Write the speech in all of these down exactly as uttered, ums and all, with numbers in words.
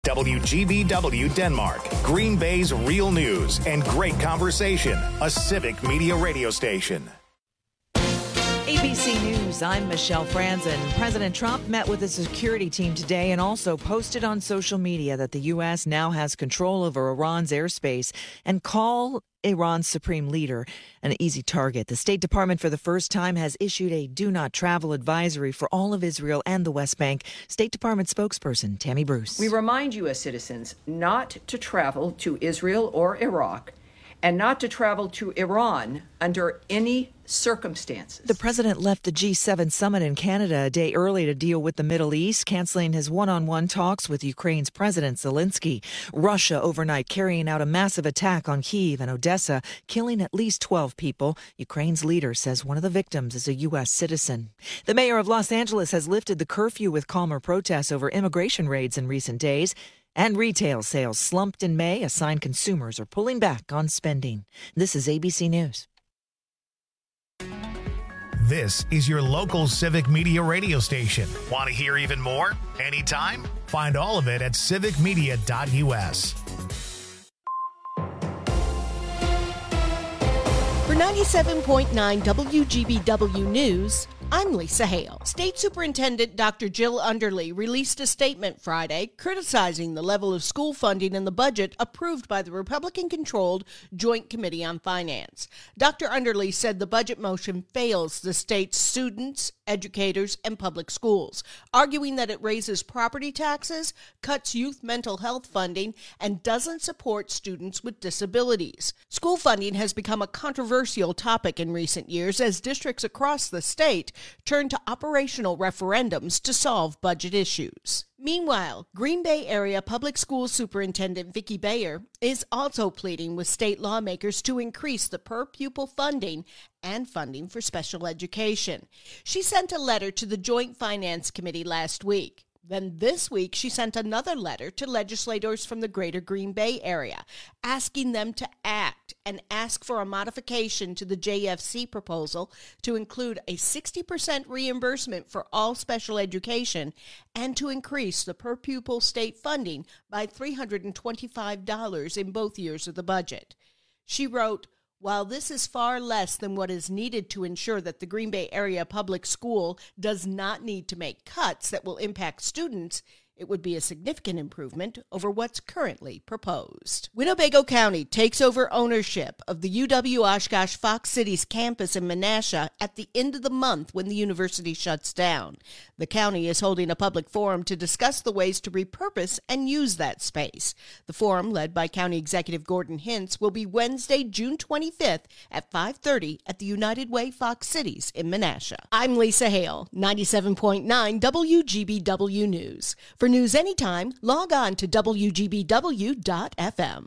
W G B W Denmark, Green Bay's real news and great conversation, a civic media radio station. A B C News, I'm Michelle Franzen. President Trump met with a security team today and also posted on social media that the U S now has control over Iran's airspace and call Iran's supreme leader an easy target. The State Department for the first time has issued a do not travel advisory for all of Israel and the West Bank. State Department spokesperson Tammy Bruce. We remind U S citizens not to travel to Israel or Iraq and not to travel to Iran under any circumstances. The president left the G seven summit in Canada a day early to deal with the Middle East, canceling his one-on-one talks with Ukraine's President Zelensky. Russia overnight carrying out a massive attack on Kyiv and Odessa, killing at least twelve people. Ukraine's leader says one of the victims is a U S citizen. The mayor of Los Angeles has lifted the curfew with calmer protests over immigration raids in recent days. And retail sales slumped in May, a sign consumers are pulling back on spending. This is A B C News. This is your local civic media radio station. Want to hear even more? Anytime? Find all of it at civic media dot U S. For ninety-seven point nine W G B W News, I'm Lisa Hale. State Superintendent Doctor Jill Underly released a statement Friday criticizing the level of school funding in the budget approved by the Republican-controlled Joint Committee on Finance. Doctor Underly said the budget motion fails the state's students, educators, and public schools, arguing that it raises property taxes, cuts youth mental health funding, and doesn't support students with disabilities. School funding has become a controversial topic in recent years as districts across the state turn to operational referendums to solve budget issues. Meanwhile, Green Bay Area Public School Superintendent Vicki Bayer is also pleading with state lawmakers to increase the per-pupil funding and funding for special education. She sent a letter to the Joint Finance Committee last week. Then this week, she sent another letter to legislators from the greater Green Bay area, asking them to act and ask for a modification to the J F C proposal to include a sixty percent reimbursement for all special education and to increase the per-pupil state funding by three hundred twenty-five dollars in both years of the budget. She wrote, "While this is far less than what is needed to ensure that the Green Bay Area Public School does not need to make cuts that will impact students, it would be a significant improvement over what's currently proposed." Winnebago County takes over ownership of the U W-Oshkosh Fox Cities campus in Menasha at the end of the month when the university shuts down. The county is holding a public forum to discuss the ways to repurpose and use that space. The forum, led by County Executive Gordon Hintz, will be Wednesday, June twenty-fifth at five thirty at the United Way Fox Cities in Menasha. I'm Lisa Hale, ninety-seven point nine W G B W News. For news anytime, log on to W G B W dot F M.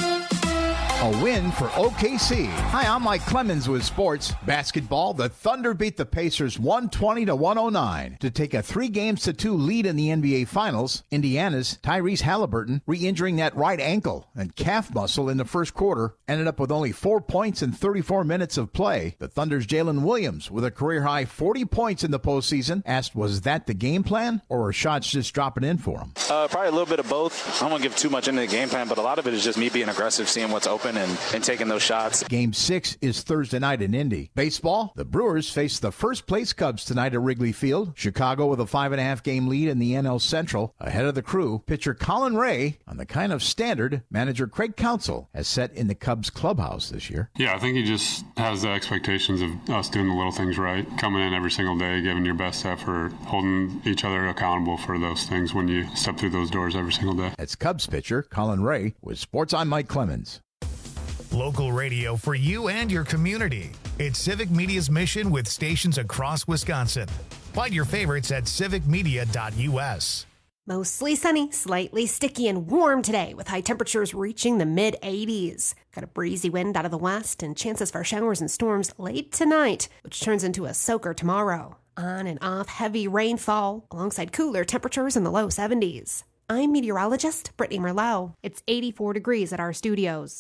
A win for O K C. Hi, I'm Mike Clemens with sports. Basketball, the Thunder beat the Pacers one twenty to one oh nine to take a three games to two lead in the N B A Finals. Indiana's Tyrese Halliburton, re-injuring that right ankle and calf muscle in the first quarter, ended up with only four points in thirty-four minutes of play. The Thunder's Jalen Williams, with a career-high forty points in the postseason, asked, was that the game plan, or were shots just dropping in for him? Uh, probably a little bit of both. I don't want to give too much into the game plan, but a lot of it is just me being aggressive, seeing what's open, And, and taking those shots. Game six is Thursday night in Indy. Baseball, the Brewers face the first-place Cubs tonight at Wrigley Field. Chicago with a five-and-a-half game lead in the N L Central. Ahead of the Crew, pitcher Colin Ray on the kind of standard manager Craig Counsell has set in the Cubs clubhouse this year. Yeah, I think he just has the expectations of us doing the little things right, coming in every single day, giving your best effort, holding each other accountable for those things when you step through those doors every single day. That's Cubs pitcher Colin Ray with Sports. I'm Mike Clemens. Local radio for you and your community. It's Civic Media's mission with stations across Wisconsin. Find your favorites at civic media dot U S. Mostly sunny, slightly sticky and warm today with high temperatures reaching the mid eighties. Got a breezy wind out of the west and chances for showers and storms late tonight, which turns into a soaker tomorrow. On and off heavy rainfall alongside cooler temperatures in the low seventies. I'm meteorologist Brittany Merlot. It's eighty-four degrees at our studios.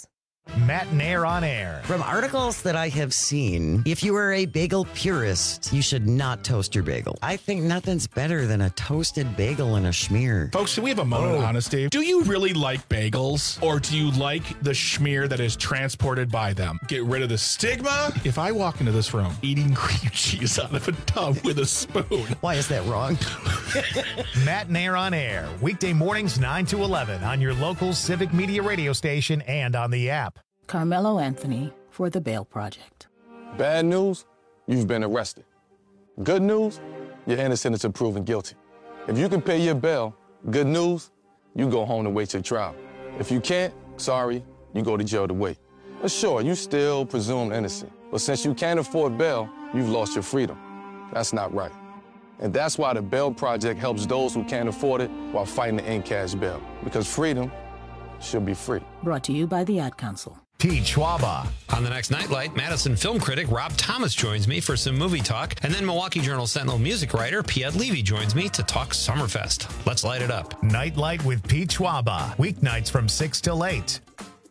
Matt Nair on Air. From articles that I have seen, if you are a bagel purist, you should not toast your bagel. I think nothing's better than a toasted bagel and a schmear. Folks, do we have a moment of honesty? Do you really like bagels, or do you like the schmear that is transported by them? Get rid of the stigma. If I walk into this room eating cream cheese out of a tub with a spoon. Why is that wrong? Matt Nair on Air, weekday mornings nine to eleven on your local Civic Media radio station and on the app. Carmelo Anthony for the Bail Project. Bad news, you've been arrested. Good news, you're innocent until proven guilty. If you can pay your bail, good news, you go home to wait your trial. If you can't, sorry, you go to jail to wait. But sure, you still presumed innocent. But since you can't afford bail, you've lost your freedom. That's not right. And that's why the Bail Project helps those who can't afford it while fighting to end cash bail. Because freedom should be free. Brought to you by the Ad Council. Pete Schwaba. On the next Nightlight, Madison film critic Rob Thomas joins me for some movie talk, and then Milwaukee Journal Sentinel music writer Piet Levy joins me to talk Summerfest. Let's light it up. Nightlight with Pete Schwaba, weeknights from six till eight.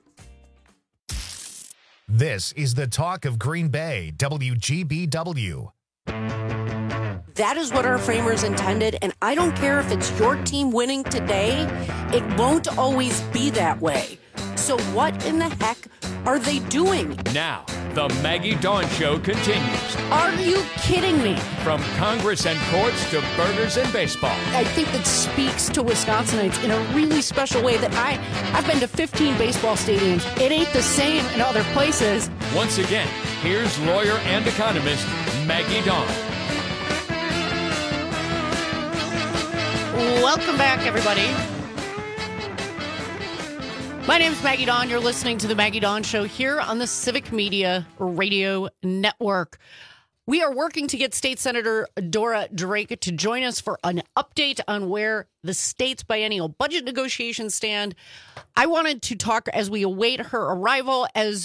This is the talk of Green Bay, W G B W. That is what our framers intended, and I don't care if it's your team winning today, it won't always be that way. So what in the heck are they doing? Now, the Maggie Dawn Show continues. Are you kidding me? From Congress and courts to burgers and baseball. I think that speaks to Wisconsinites in a really special way that I, I've been to fifteen baseball stadiums. It ain't the same in other places. Once again, here's lawyer and economist Maggie Dawn. Welcome back, everybody. My name is Maggie Dawn. You're listening to the Maggie Dawn Show here on the Civic Media Radio Network. We are working to get State Senator Dora Drake to join us for an update on where the state's biennial budget negotiations stand. I wanted to talk as we await her arrival. As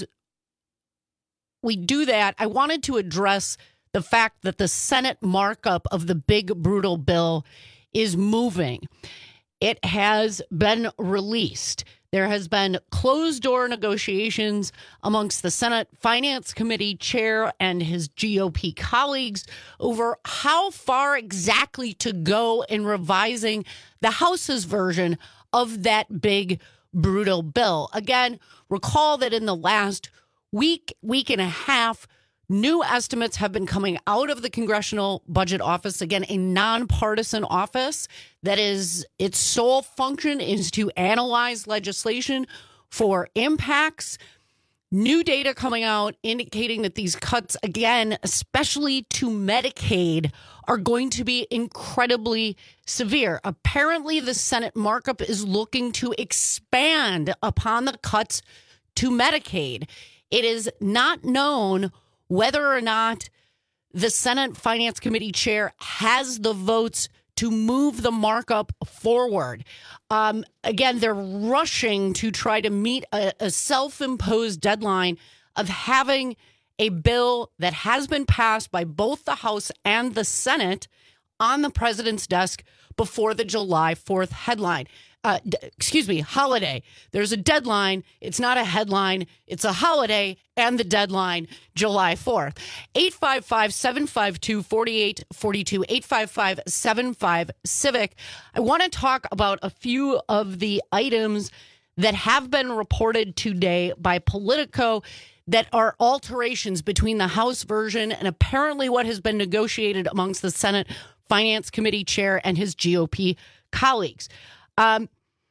we do that, I wanted to address the fact that the Senate markup of the big, brutal bill is moving. It has been released. There has been closed-door negotiations amongst the Senate Finance Committee chair and his G O P colleagues over how far exactly to go in revising the House's version of that big, brutal bill. Again, recall that in the last week, week and a half, new estimates have been coming out of the Congressional Budget Office, again, a nonpartisan office that is its sole function is to analyze legislation for impacts. New data coming out indicating that these cuts, again, especially to Medicaid, are going to be incredibly severe. Apparently, the Senate markup is looking to expand upon the cuts to Medicaid. It is not known whether or not the Senate Finance Committee chair has the votes to move the markup forward. Um, again, they're rushing to try to meet a, a self-imposed deadline of having a bill that has been passed by both the House and the Senate on the president's desk before the July fourth headline. Uh, d- excuse me, holiday. There's a deadline. It's not a headline. It's a holiday, and the deadline, July fourth. eight five five, seven five two, four eight four two, eight five five, seven five, CIVIC. I want to talk about a few of the items that have been reported today by Politico that are alterations between the House version and apparently what has been negotiated amongst the Senate Finance Committee chair and his G O P colleagues. Um,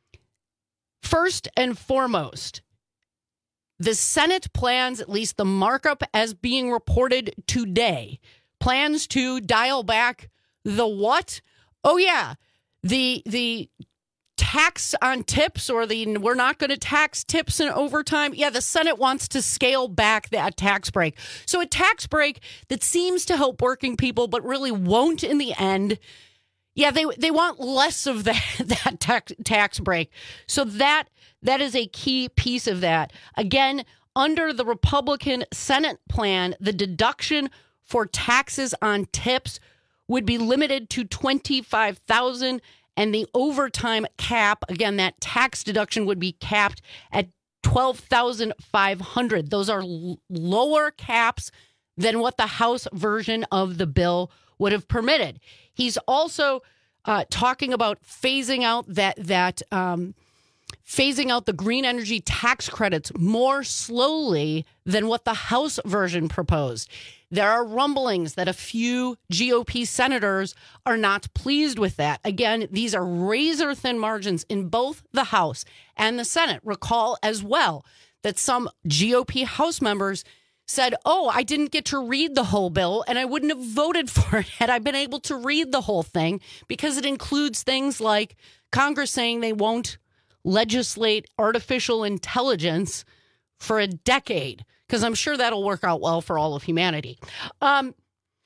first and foremost, the Senate plans, at least the markup as being reported today, plans to dial back the what? Oh, yeah, the the tax on tips, or the we're not going to tax tips and overtime. Yeah, the Senate wants to scale back that tax break. So a tax break that seems to help working people but really won't in the end. Yeah, they they want less of that, that tax, tax break. So that that is a key piece of that. Again, under the Republican Senate plan, the deduction for taxes on tips would be limited to twenty-five thousand dollars, and the overtime cap, again, that tax deduction would be capped at twelve thousand five hundred dollars. Those are l- lower caps than what the House version of the bill would have permitted. He's also uh, talking about phasing out that that um, phasing out the green energy tax credits more slowly than what the House version proposed. There are rumblings that a few G O P senators are not pleased with that. Again, these are razor-thin margins in both the House and the Senate. Recall as well that some G O P House members said, oh, I didn't get to read the whole bill, and I wouldn't have voted for it had I been able to read the whole thing, because it includes things like Congress saying they won't legislate artificial intelligence for a decade, because I'm sure that'll work out well for all of humanity. Um,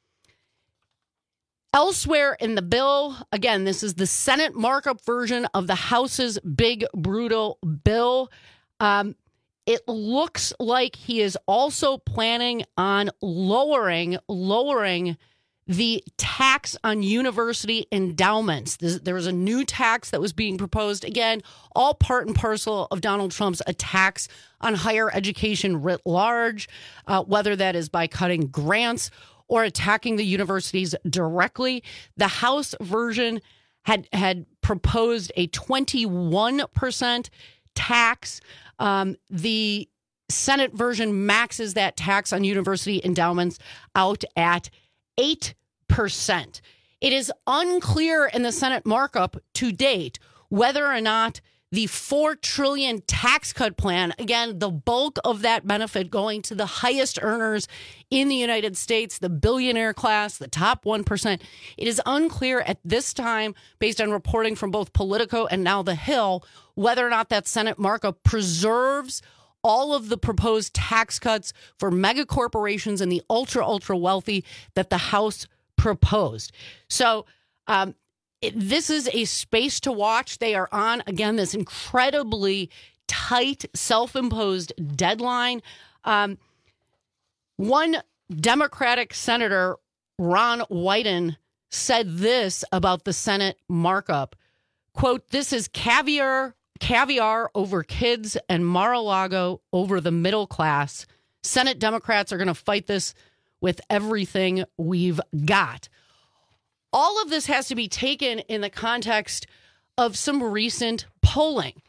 elsewhere in the bill, again, this is the Senate markup version of the House's big, brutal bill. Um, it looks like he is also planning on lowering, lowering the tax on university endowments. There was a new tax that was being proposed. Again, all part and parcel of Donald Trump's attacks on higher education writ large, uh, whether that is by cutting grants or attacking the universities directly. The House version had had proposed a twenty-one percent tax. Um, the Senate version maxes that tax on university endowments out at eight percent. It is unclear in the Senate markup to date whether or not the four trillion dollars tax cut plan, again, the bulk of that benefit going to the highest earners in the United States, the billionaire class, the top one percent. It is unclear at this time, based on reporting from both Politico and now The Hill, whether or not that Senate markup preserves all of the proposed tax cuts for mega corporations and the ultra, ultra wealthy that the House proposed. So um, it, this is a space to watch. They are on, again, this incredibly tight, self-imposed deadline. Um, one Democratic Senator, Ron Wyden, said this about the Senate markup, quote, "This is caviar Caviar over kids and Mar-a-Lago over the middle class. Senate Democrats are going to fight this with everything we've got." All of this has to be taken in the context of some recent polling.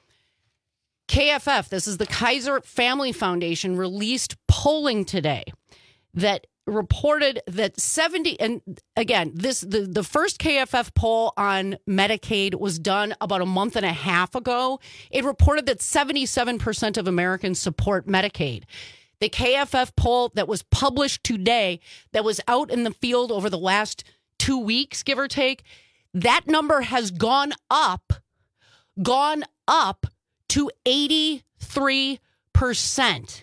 K F F, this is the Kaiser Family Foundation, released polling today that reported that seventy, and again, this the, the first K F F poll on Medicaid was done about a month and a half ago. It reported that seventy-seven percent of Americans support Medicaid. The K F F poll that was published today, that was out in the field over the last two weeks, give or take, that number has gone up, gone up to eighty-three percent.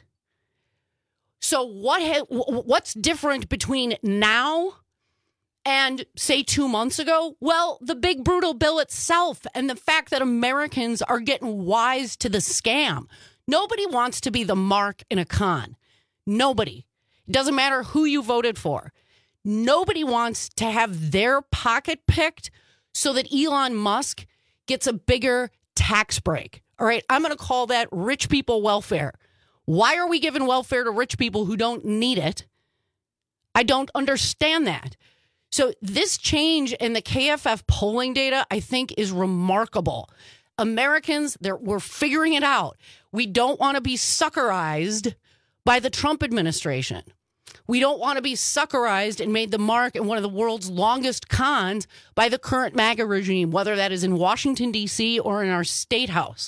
So what ha- what's different between now and, say, two months ago? Well, the big, brutal bill itself and the fact that Americans are getting wise to the scam. Nobody wants to be the mark in a con. Nobody. It doesn't matter who you voted for. Nobody wants to have their pocket picked so that Elon Musk gets a bigger tax break. All right, I'm going to call that rich people welfare. Why are we giving welfare to rich people who don't need it? I don't understand that. So this change in the K F F polling data, I think, is remarkable. Americans, we're figuring it out. We don't want to be suckerized by the Trump administration. We don't want to be suckerized and made the mark in one of the world's longest cons by the current MAGA regime, whether that is in Washington, D C or in our state house.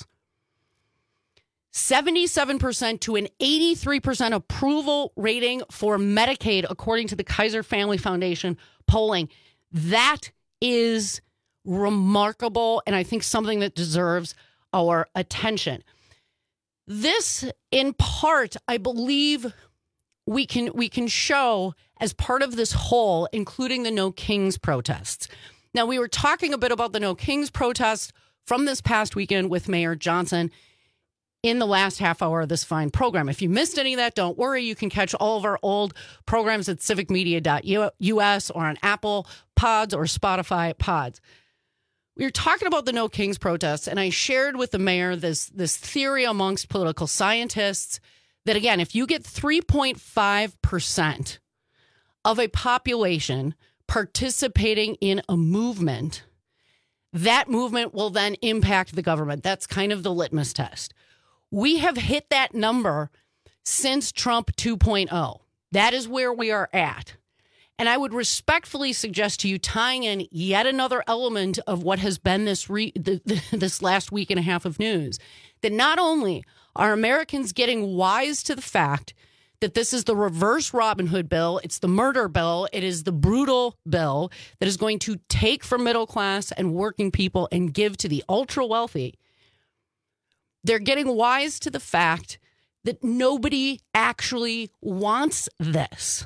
seventy-seven percent to an eighty-three percent approval rating for Medicaid, according to the Kaiser Family Foundation polling. That is remarkable, and I think something that deserves our attention. This, in part, I believe we can we can show as part of this whole, including the No Kings protests. Now, we were talking a bit about the No Kings protests from this past weekend with Mayor Johnson in the last half hour of this fine program. If you missed any of that, don't worry. You can catch all of our old programs at civic media dot U S or on Apple Pods or Spotify Pods. we were talking about the No Kings protests, and I shared with the mayor this this theory amongst political scientists that, again, if you get three point five percent of a population participating in a movement, that movement will then impact the government. That's kind of the litmus test. We have hit that number since Trump two point oh. That is where we are at. And I would respectfully suggest to you, tying in yet another element of what has been this re- the, the, this last week and a half of news, that not only are Americans getting wise to the fact that this is the reverse Robin Hood bill, it's the murder bill, it is the brutal bill that is going to take from middle class and working people and give to the ultra wealthy. They're getting wise to the fact that nobody actually wants this.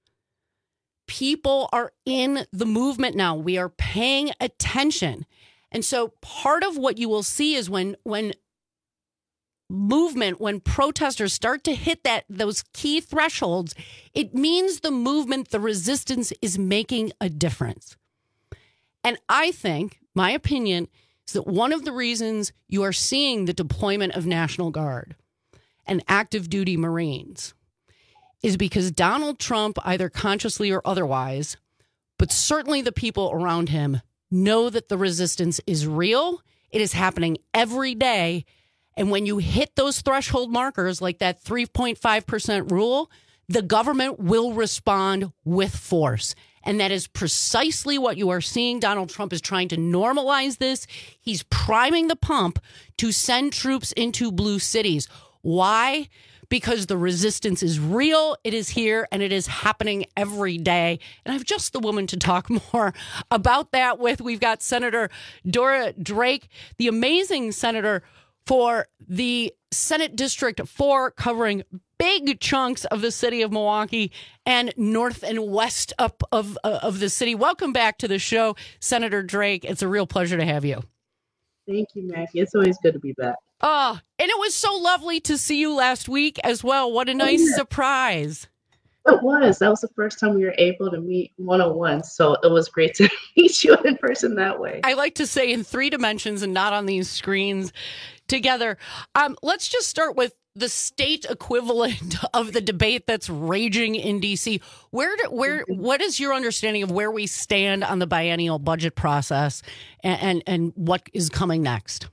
People are in the movement now. We are paying attention. And so part of what you will see is when when movement, when protesters start to hit that those key thresholds, it means the movement, the resistance is making a difference. And I think, my opinion, is that one of the reasons you are seeing the deployment of National Guard and active duty Marines is because Donald Trump, either consciously or otherwise, but certainly the people around him, know that the resistance is real. It is happening every day. And when you hit those threshold markers like that three point five percent rule, the government will respond with force. And that is precisely what you are seeing. Donald Trump is trying to normalize this. He's priming the pump to send troops into blue cities. Why? Because the resistance is real, it is here, and it is happening every day. And I have just the woman to talk more about that with. We've got Senator Dora Drake, the amazing senator for the Senate District four, covering big chunks of the city of Milwaukee and north and west up of, uh, of the city. Welcome back to the show, Senator Drake. It's a real pleasure to have you. Thank you, Mackie. It's always good to be back. Oh, and it was so lovely to see you last week as well. What a nice oh, yeah. surprise. It was. That was the first time we were able to meet one-on-one. So it was great to meet you in person that way. I like to say in three dimensions and not on these screens together. Um, let's just start with the state equivalent of the debate that's raging in D C. Where, do, where, what is your understanding of where we stand on the biennial budget process and, and, and what is coming next?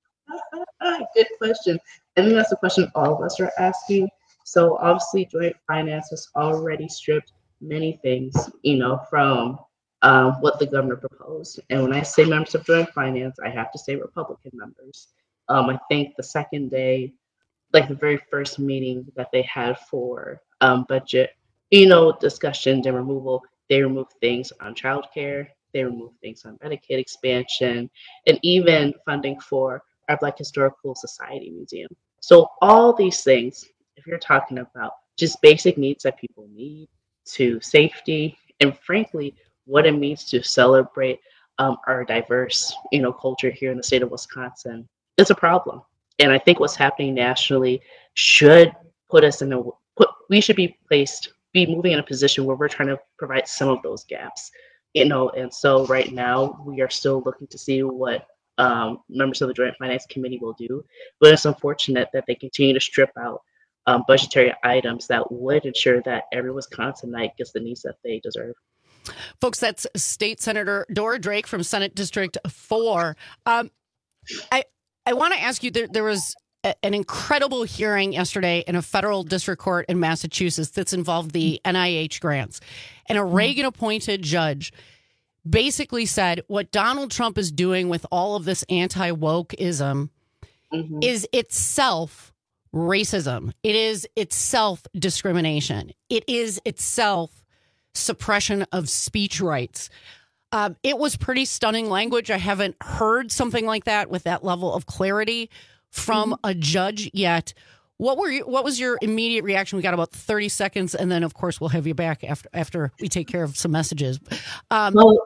Good question. I think that's a question all of us are asking. So obviously, joint finance has already stripped many things, you know, from um, what the governor proposed. And when I say members of joint finance, I have to say Republican members. Um, I think the second day, like the very first meeting that they had for um, budget, you know, discussion and removal, they removed things on childcare, they removed things on Medicaid expansion, and even funding for our Black Historical Society Museum. So all these things, if you're talking about just basic needs that people need, to safety, and frankly, what it means to celebrate um, our diverse, you know, culture here in the state of Wisconsin, it's a problem. And I think what's happening nationally should put us in a, put, we should be placed, be moving in a position where we're trying to provide some of those gaps, you know, and so right now we are still looking to see what um, members of the Joint Finance Committee will do. But it's unfortunate that they continue to strip out um, budgetary items that would ensure that every Wisconsinite gets the needs that they deserve. Folks, that's State Senator Dora Drake from Senate District four. Um, I I want to ask you, there, there was a, an incredible hearing yesterday in a federal district court in Massachusetts that's involved the N I H grants. And a Reagan-appointed judge basically said what Donald Trump is doing with all of this anti-wokeism mm-hmm. is itself racism. It is itself discrimination. It is itself suppression of speech rights. Um, it was pretty stunning language. I haven't heard something like that with that level of clarity from mm-hmm. a judge yet. What were you, what was your immediate reaction? We got about thirty seconds, and then, of course, we'll have you back after after we take care of some messages. Um, well,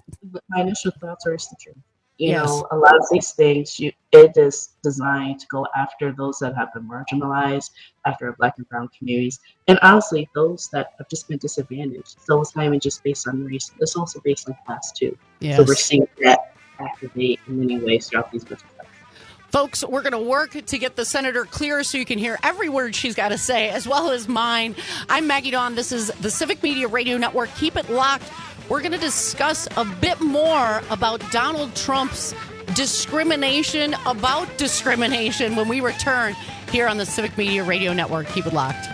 my initial thoughts are it's the truth. You yes. know, a lot of these things, you, it is designed to go after those that have been marginalized, after Black and brown communities, and honestly, those that have just been disadvantaged. So it's not even just based on race; it's also based on class too. Yes. So we're seeing that activate in many ways throughout these midterms. Folks, we're going to work to get the senator clear so you can hear every word she's got to say, as well as mine. I'm Maggie Dawn. This is the Civic Media Radio Network. Keep it locked. We're going to discuss a bit more about Donald Trump's discrimination about discrimination when we return here on the Civic Media Radio Network. Keep it locked.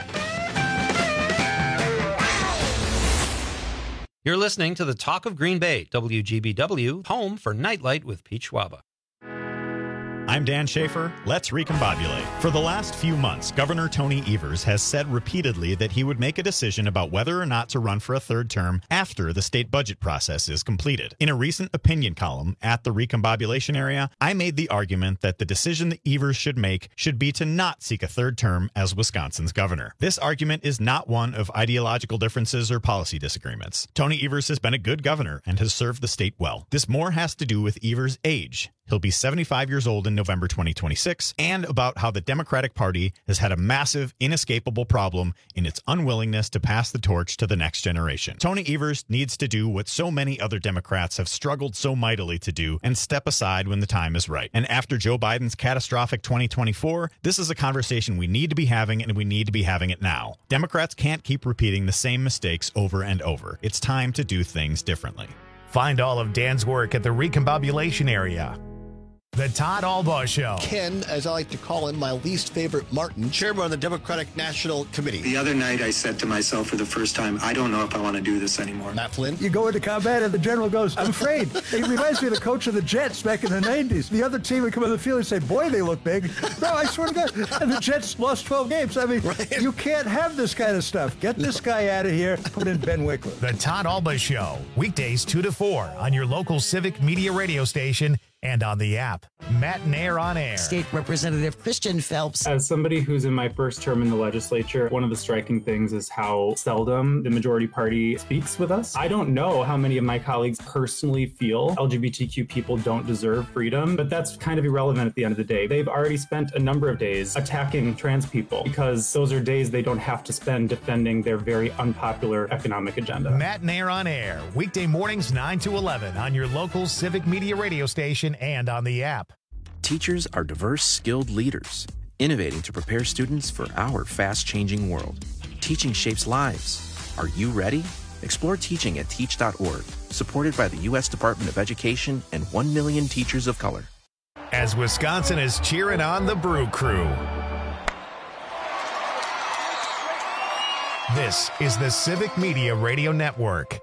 You're listening to the Talk of Green Bay, W G B W, home for Nightlight with Pete Schwaba. I'm Dan Schaefer. Let's recombobulate. For the last few months, Governor Tony Evers has said repeatedly that he would make a decision about whether or not to run for a third term after the state budget process is completed. In a recent opinion column at the recombobulation area, I made the argument that the decision that Evers should make should be to not seek a third term as Wisconsin's governor. This argument is not one of ideological differences or policy disagreements. Tony Evers has been a good governor and has served the state well. This more has to do with Evers' age. He'll be seventy-five years old in November twenty twenty-six, and about how the Democratic Party has had a massive, inescapable problem in its unwillingness to pass the torch to the next generation. Tony Evers needs to do what so many other Democrats have struggled so mightily to do and step aside when the time is right. And after Joe Biden's catastrophic twenty twenty-four, this is a conversation we need to be having, and we need to be having it now. Democrats can't keep repeating the same mistakes over and over. It's time to do things differently. Find all of Dan's work at the recombobulation area. The Todd Albaugh Show. Ken, as I like to call him, my least favorite Martin, chairman of the Democratic National Committee. The other night I said to myself for the first time, I don't know if I want to do this anymore. Matt Flynn. You go into combat and the general goes, I'm afraid. It reminds me of the coach of the Jets back in the nineties. The other team would come on the field and say, boy, they look big. No, I swear to God. And the Jets lost twelve games. I mean, right. You can't have this kind of stuff. Get this no. guy out of here. Put in Ben Wickler. The Todd Albaugh Show. Weekdays two to four on your local Civic Media radio station and on the app. Matt Nair on air. State Representative Christian Phelps. As somebody who's in my first term in the legislature, one of the striking things is how seldom the majority party speaks with us. I don't know how many of my colleagues personally feel L G B T Q people don't deserve freedom, but that's kind of irrelevant at the end of the day. They've already spent a number of days attacking trans people because those are days they don't have to spend defending their very unpopular economic agenda. Matt Nair on air. Weekday mornings nine to eleven on your local Civic Media radio station and on the app. Teachers are diverse, skilled leaders, innovating to prepare students for our fast-changing world. Teaching shapes lives. Are you ready? Explore teaching at teach dot org, supported by the U S Department of Education and one million teachers of color. As Wisconsin is cheering on the Brew Crew. This is the Civic Media Radio Network.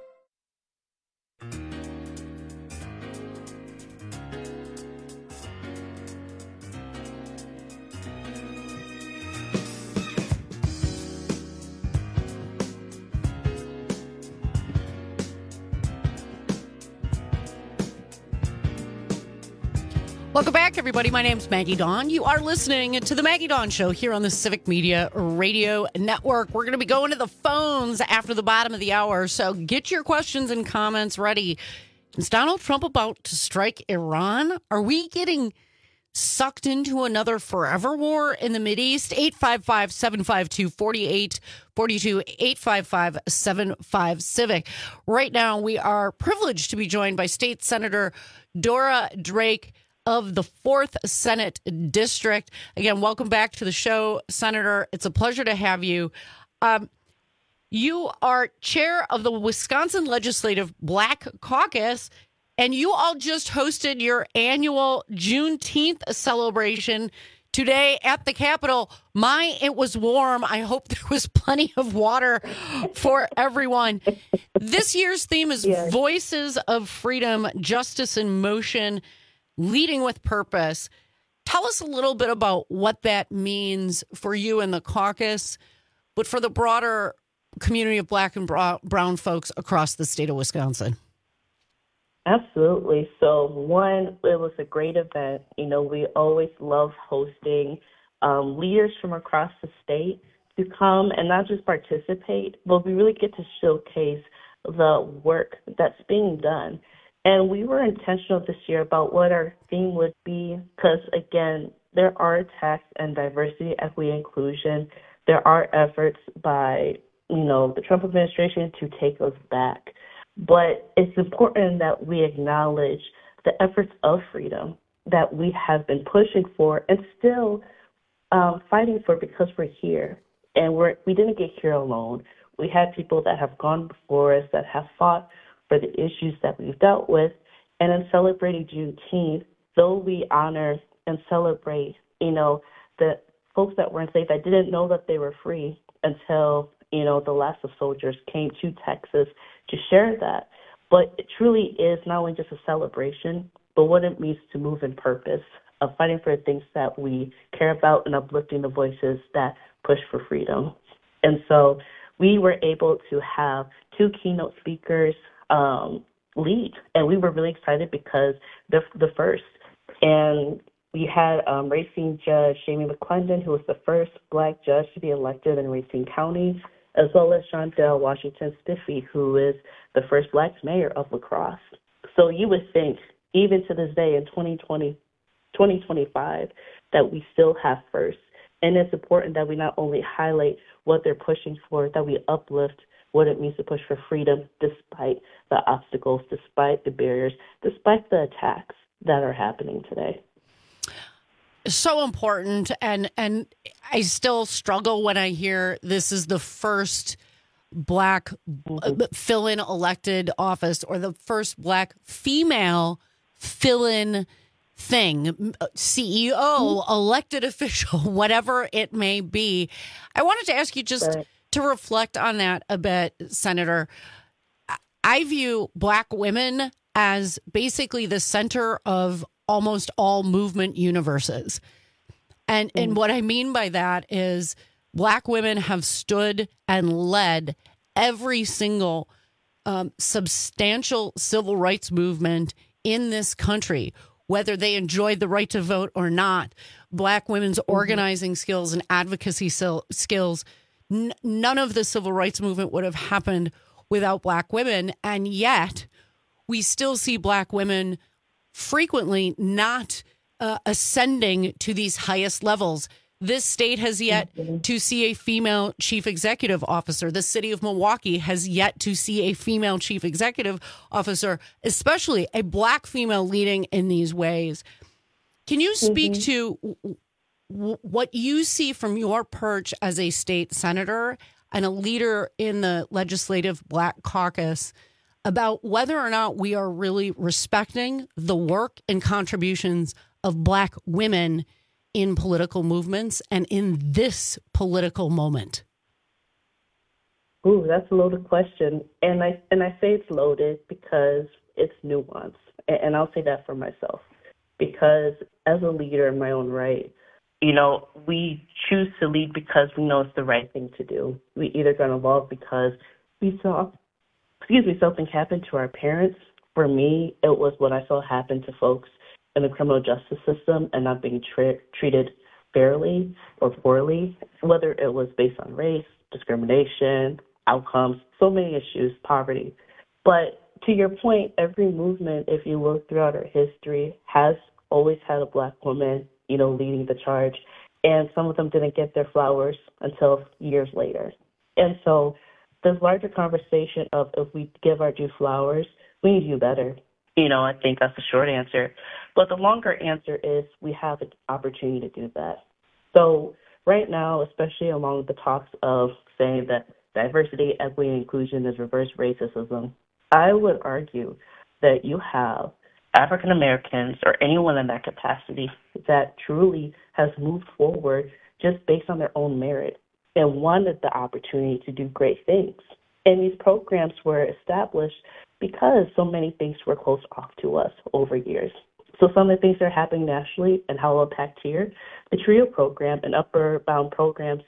Welcome back, everybody. My name's Maggie Dawn. You are listening to the Maggie Dawn Show here on the Civic Media Radio Network. We're going to be going to the phones after the bottom of the hour, so get your questions and comments ready. Is Donald Trump about to strike Iran? Are we getting sucked into another forever war in the Mideast? eight five five, seven five two, four eight four two, eight five five, seven five, CIVIC. Right now, we are privileged to be joined by State Senator Dora Drake of the fourth Senate District. Again, welcome back to the show, Senator. It's a pleasure to have you. Um, you are chair of the Wisconsin Legislative Black Caucus, and you all just hosted your annual Juneteenth celebration today at the Capitol. My, it was warm. I hope there was plenty of water for everyone. This year's theme is yes. Voices of Freedom, Justice in Motion, Leading with Purpose. Tell us a little bit about what that means for you and the caucus, but for the broader community of Black and brown folks across the state of Wisconsin. Absolutely. So one, it was a great event. You know, we always love hosting um, leaders from across the state to come and not just participate, but we really get to showcase the work that's being done. And we were intentional this year about what our theme would be because, again, there are attacks on diversity, equity, inclusion. There are efforts by, you know, the Trump administration to take us back. But it's important that we acknowledge the efforts of freedom that we have been pushing for and still um, fighting for because we're here. And we're, we didn't get here alone. We had people that have gone before us that have fought for the issues that we've dealt with. And in celebrating Juneteenth, though we honor and celebrate, you know, the folks that were enslaved that didn't know that they were free until, you know, the last of soldiers came to Texas to share that. But it truly is not only just a celebration, but what it means to move in purpose of fighting for the things that we care about and uplifting the voices that push for freedom. And so we were able to have two keynote speakers um, lead, and we were really excited because they're the first. And we had um, Racine Judge Jamie McClendon, who was the first Black judge to be elected in Racine County, as well as Shondell Washington Stiffy, who is the first Black mayor of La Crosse. So you would think, even to this day in twenty twenty, twenty twenty-five, that we still have firsts. And it's important that we not only highlight what they're pushing for, that we uplift what it means to push for freedom despite the obstacles, despite the barriers, despite the attacks that are happening today. So important. And, and I still struggle when I hear this is the first Black mm-hmm. fill-in elected office or the first Black female fill-in thing, C E O, elected official, whatever it may be. I wanted to ask you just right. to reflect on that a bit, Senator. I view Black women as basically the center of almost all movement universes. And, mm. and what I mean by that is Black women have stood and led every single um, substantial civil rights movement in this country, whether they enjoyed the right to vote or not. Black women's mm-hmm. organizing skills and advocacy skills, n- none of the civil rights movement would have happened without Black women. And yet we still see Black women frequently not uh, ascending to these highest levels. This state has yet mm-hmm. to see a female chief executive officer. The city of Milwaukee has yet to see a female chief executive officer, especially a Black female leading in these ways. Can you speak mm-hmm. to w- what you see from your perch as a state senator and a leader in the legislative Black caucus about whether or not we are really respecting the work and contributions of Black women in political movements and in this political moment? Ooh, that's a loaded question. And I and I say it's loaded because it's nuanced. And I'll say that for myself. Because as a leader in my own right, you know, we choose to lead because we know it's the right thing to do. We either got involved because we saw, excuse me, something happen to our parents. For me, it was what I saw happen to folks in the criminal justice system and not being tra- treated fairly or poorly, whether it was based on race, discrimination, outcomes, so many issues, poverty. But to your point, every movement, if you look throughout our history, has always had a Black woman, you know, leading the charge. And some of them didn't get their flowers until years later. And so this larger conversation of if we give our due flowers, we need to do better. You know, I think that's the short answer. But the longer answer is we have an opportunity to do that. So right now, especially along the talks of saying that diversity, equity, and inclusion is reverse racism, I would argue that you have African Americans or anyone in that capacity that truly has moved forward just based on their own merit and wanted the opportunity to do great things. And these programs were established because so many things were closed off to us over years. So some of the things that are happening nationally and how it'll impact here, the TRIO program and upper bound programs,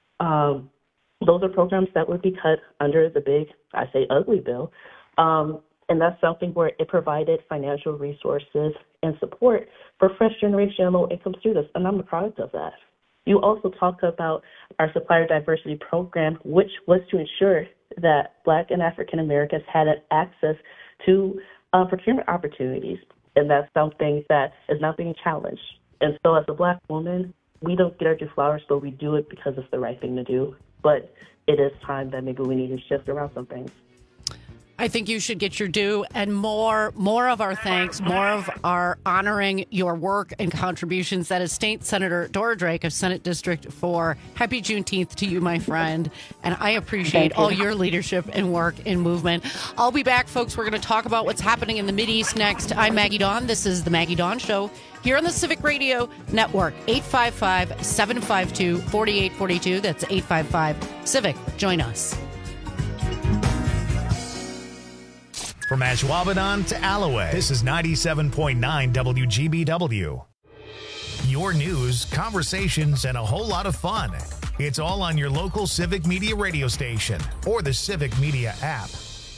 um, those are programs that would be cut under the big, I say, ugly bill. Um, and that's something where it provided financial resources and support for fresh generation low-income students, and I'm a product of that. You also talk about our supplier diversity program, which was to ensure that Black and African Americans had access to uh, procurement opportunities. And that's something that is not being challenged. And so as a Black woman, we don't get our due flowers, but we do it because it's the right thing to do. But it is time that maybe we need to shift around some things. I think you should get your due and more more of our thanks, more of our honoring your work and contributions. That is State Senator Dora Drake of Senate District four. Happy Juneteenth to you, my friend. And I appreciate all your leadership and work and movement. I'll be back, folks. We're going to talk about what's happening in the Mideast next. I'm Maggie Dawn. This is the Maggie Dawn Show here on the Civic Radio Network. eight five five, seven five two, four eight four two. That's eight five five, CIVIC. Join us. From Ashwaubenon to Alloway, this is ninety-seven point nine W G B W. Your news, conversations, and a whole lot of fun. It's all on your local Civic Media radio station or the Civic Media app.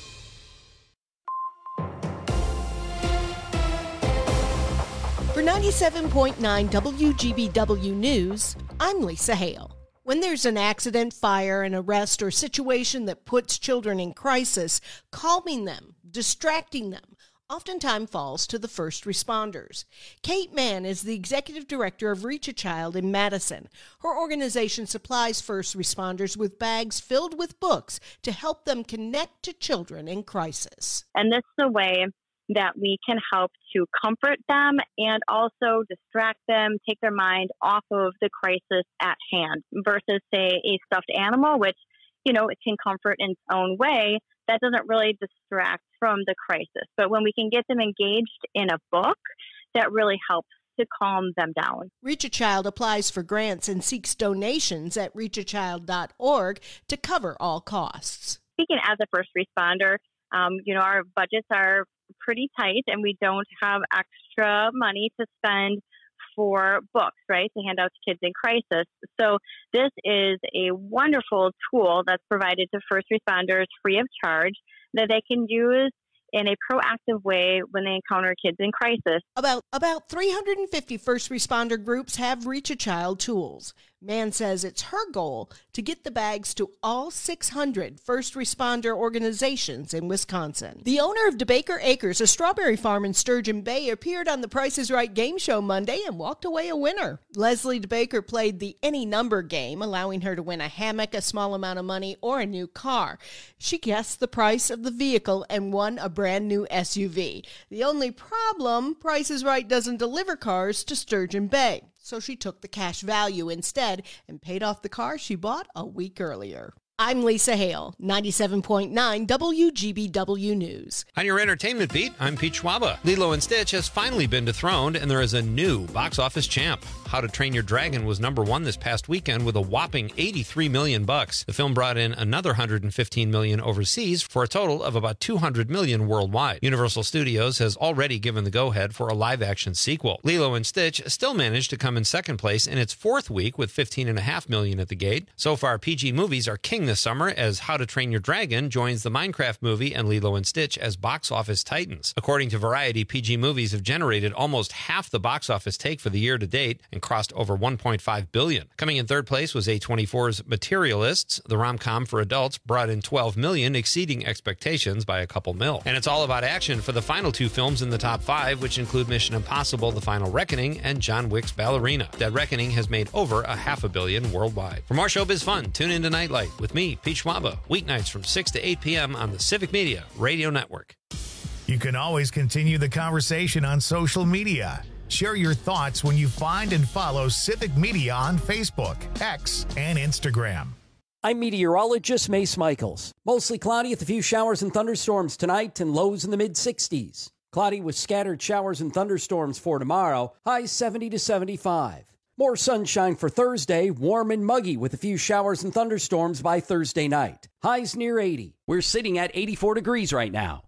For ninety-seven point nine W G B W News, I'm Lisa Hale. When there's an accident, fire, an arrest, or situation that puts children in crisis, calming them, distracting them, oftentimes falls to the first responders. Kate Mann is the executive director of Reach a Child in Madison. Her organization supplies first responders with bags filled with books to help them connect to children in crisis. And this is a way that we can help to comfort them and also distract them, take their mind off of the crisis at hand versus, say, a stuffed animal, which, you know, it can comfort in its own way. That doesn't really distract from the crisis. But when we can get them engaged in a book, that really helps to calm them down. Reach a Child applies for grants and seeks donations at reach a child dot org to cover all costs. Speaking as a first responder, um, you know, our budgets are pretty tight and we don't have extra money to spend for books, right, to hand out to kids in crisis. So this is a wonderful tool that's provided to first responders free of charge that they can use in a proactive way when they encounter kids in crisis. About about three hundred fifty first responder groups have Reach a Child tools. Mann says it's her goal to get the bags to all six hundred first responder organizations in Wisconsin. The owner of DeBaker Acres, a strawberry farm in Sturgeon Bay, appeared on the Price is Right game show Monday and walked away a winner. Leslie DeBaker played the any number game, allowing her to win a hammock, a small amount of money, or a new car. She guessed the price of the vehicle and won a brand new S U V. The only problem, Price is Right doesn't deliver cars to Sturgeon Bay. So she took the cash value instead and paid off the car she bought a week earlier. I'm Lisa Hale, ninety-seven point nine W G B W News. On your entertainment beat, I'm Pete Schwaba. Lilo and Stitch has finally been dethroned, and there is a new box office champ. How to Train Your Dragon was number one this past weekend with a whopping eighty-three million bucks. The film brought in another one hundred fifteen million overseas for a total of about two hundred million worldwide. Universal Studios has already given the go-ahead for a live-action sequel. Lilo and Stitch still managed to come in second place in its fourth week with fifteen point five million at the gate. So far, P G movies are king this summer as How to Train Your Dragon joins the Minecraft movie and Lilo and Stitch as box office titans. According to Variety, P G movies have generated almost half the box office take for the year to date and crossed over one point five billion dollars. Coming in third place was A twenty-four's Materialists. The rom-com for adults brought in twelve million dollars, exceeding expectations by a couple mil. And it's all about action for the final two films in the top five, which include Mission Impossible: The Final Reckoning and John Wick's Ballerina. That Reckoning has made over a half a billion worldwide. For more showbiz fun, tune in to Nightlight with me, Pete Schwaba, weeknights from six to eight p.m. on the Civic Media Radio Network. You can always continue the conversation on social media. Share your thoughts when you find and follow Civic Media on Facebook, X, and Instagram. I'm meteorologist Mace Michaels. Mostly cloudy with a few showers and thunderstorms tonight and lows in the mid sixties. Cloudy with scattered showers and thunderstorms for tomorrow, highs seventy to seventy-five. More sunshine for Thursday, warm and muggy with a few showers and thunderstorms by Thursday night. Highs near eighty. We're sitting at eighty-four degrees right now.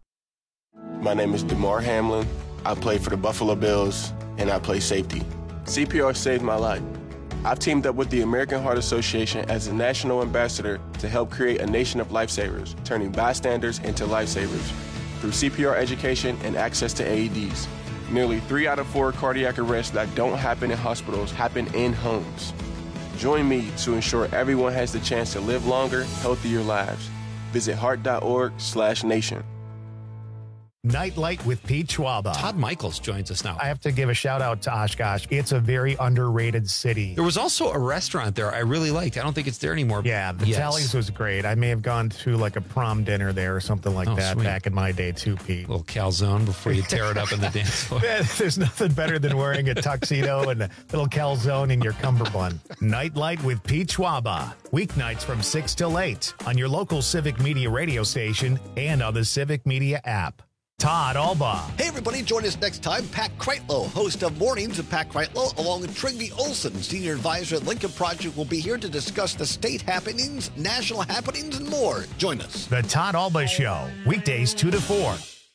My name is DeMar Hamlin. I play for the Buffalo Bills, and I play safety. C P R saved my life. I've teamed up with the American Heart Association as a national ambassador to help create a nation of lifesavers, turning bystanders into lifesavers through C P R education and access to A E Ds. Nearly three out of four cardiac arrests that don't happen in hospitals happen in homes. Join me to ensure everyone has the chance to live longer, healthier lives. Visit heart dot org slash nation. Nightlight with Pete Schwaba. Todd Michaels joins us now. I have to give a shout out to Oshkosh. It's a very underrated city. There was also a restaurant there I really liked. I don't think it's there anymore. Yeah, the yes. Tallies was great. I may have gone to like a prom dinner there or something like oh, that sweet. back in my day too, Pete. A little calzone before you tear it up in the dance floor. There's nothing better than wearing a tuxedo and a little calzone in your cummerbund. Nightlight with Pete Schwaba. Weeknights from six till eight on your local Civic Media radio station and on the Civic Media app. Todd Alba. Hey, everybody, join us next time. Pat Kreitlow, host of Mornings with Pat Kreitlow, along with Trygve Olson, senior advisor at Lincoln Project, will be here to discuss the state happenings, national happenings, and more. Join us. The Todd Alba Show, weekdays two to four.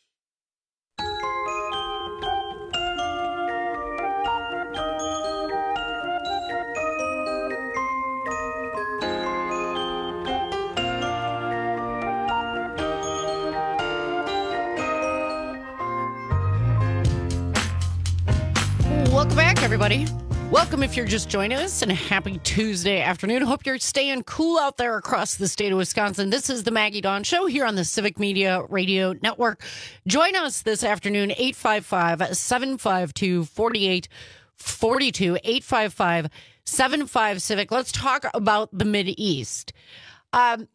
Welcome back, everybody. Welcome if you're just joining us, and a happy Tuesday afternoon. Hope you're staying cool out there across the state of Wisconsin. This is the Maggie Dawn Show here on the Civic Media Radio Network. Join us this afternoon, eight five five, seven five two, four eight four two, eight five five, seven five, Civic. Let's talk about the Mideast. Um,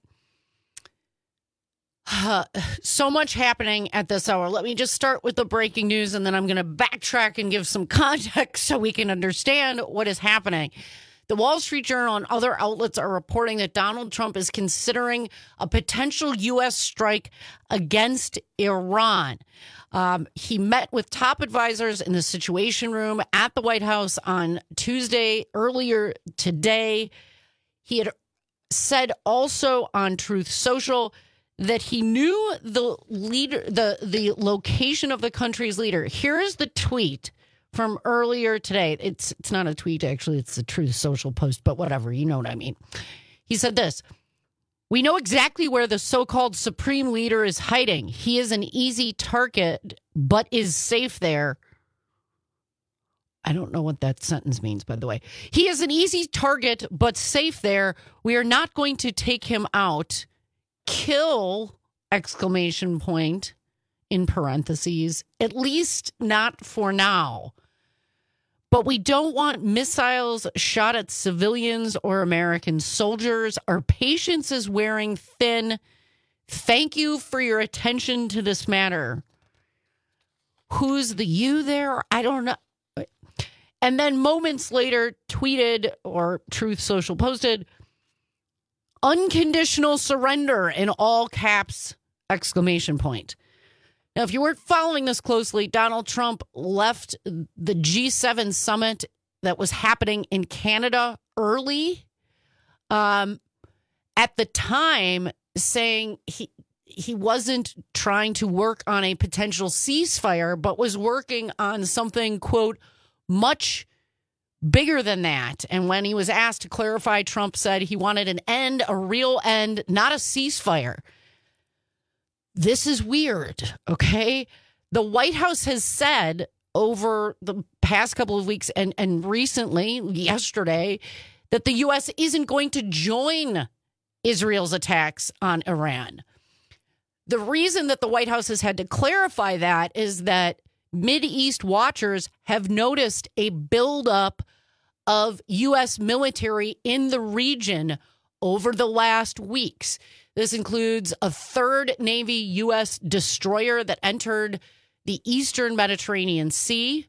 Uh, so much happening at this hour. Let me just start with the breaking news, and then I'm going to backtrack and give some context so we can understand what is happening. The Wall Street Journal and other outlets are reporting that Donald Trump is considering a potential U S strike against Iran. Um, he met with top advisors in the Situation Room at the White House on Tuesday, earlier today. He had said also on Truth Social that he knew the leader, the, the location of the country's leader. Here is the tweet from earlier today. It's it's not a tweet, actually. It's a Truth Social post, but whatever. You know what I mean. He said this: "We know exactly where the so-called supreme leader is hiding. He is an easy target, but is safe there." I don't know what that sentence means, by the way. "He is an easy target, but safe there. We are not going to take him out. Kill, exclamation point, in parentheses, at least not for now. But we don't want missiles shot at civilians or American soldiers. Our patience is wearing thin. Thank you for your attention to this matter." Who's the you there? I don't know. And then moments later, tweeted, or Truth Social posted, "Unconditional surrender," in all caps, exclamation point. Now, if you weren't following this closely, Donald Trump left the G seven summit that was happening in Canada early. Um, at the time, saying he he wasn't trying to work on a potential ceasefire, but was working on something, quote, much bigger than that. And when he was asked to clarify, Trump said he wanted an end, a real end, not a ceasefire. This is weird, okay? The White House has said over the past couple of weeks and, and recently, yesterday, that the U S isn't going to join Israel's attacks on Iran. The reason that the White House has had to clarify that is that Mideast watchers have noticed a buildup of U S military in the region over the last weeks. This includes a third Navy U S destroyer that entered the Eastern Mediterranean Sea,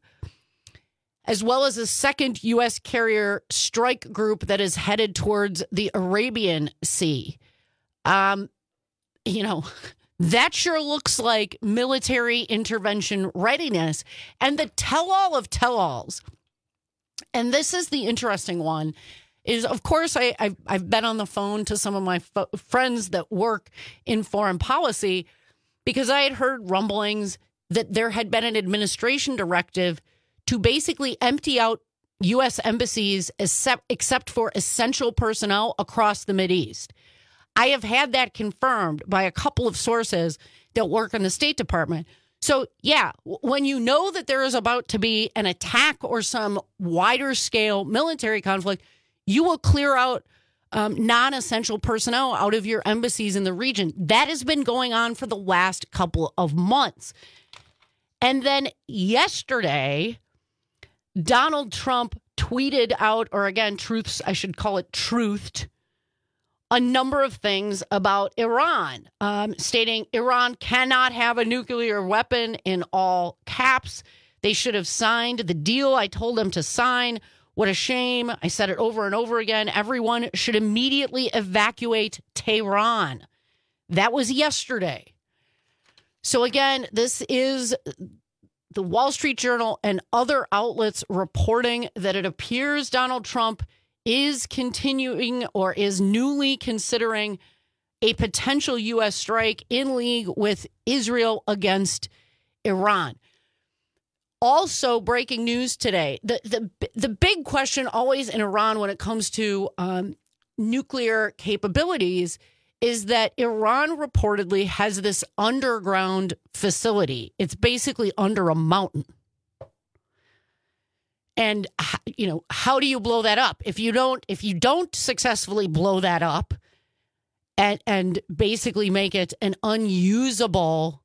as well as a second U S carrier strike group that is headed towards the Arabian Sea. Um, you know, that sure looks like military intervention readiness. And the tell-all of tell-alls, and this is the interesting one, is, of course, I, I've, I've been on the phone to some of my f- friends that work in foreign policy because I had heard rumblings that there had been an administration directive to basically empty out U S embassies except, except for essential personnel across the Mideast. I have had that confirmed by a couple of sources that work in the State Department. So, yeah, when you know that there is about to be an attack or some wider scale military conflict, you will clear out um, non-essential personnel out of your embassies in the region. That has been going on for the last couple of months. And then yesterday, Donald Trump tweeted out, or again, truths, I should call it truthed, a number of things about Iran, um, stating Iran cannot have a nuclear weapon in all caps. They should have signed the deal I told them to sign. What a shame. I said it over and over again. Everyone should immediately evacuate Tehran. That was yesterday. So again, this is the Wall Street Journal and other outlets reporting that it appears Donald Trump is continuing or is newly considering a potential U S strike in league with Israel against Iran. Also, breaking news today, the, the, the big question always in Iran when it comes to um, nuclear capabilities is that Iran reportedly has this underground facility. It's basically under a mountain. And, you know, how do you blow that up? If you don't, if you don't successfully blow that up and, and basically make it an unusable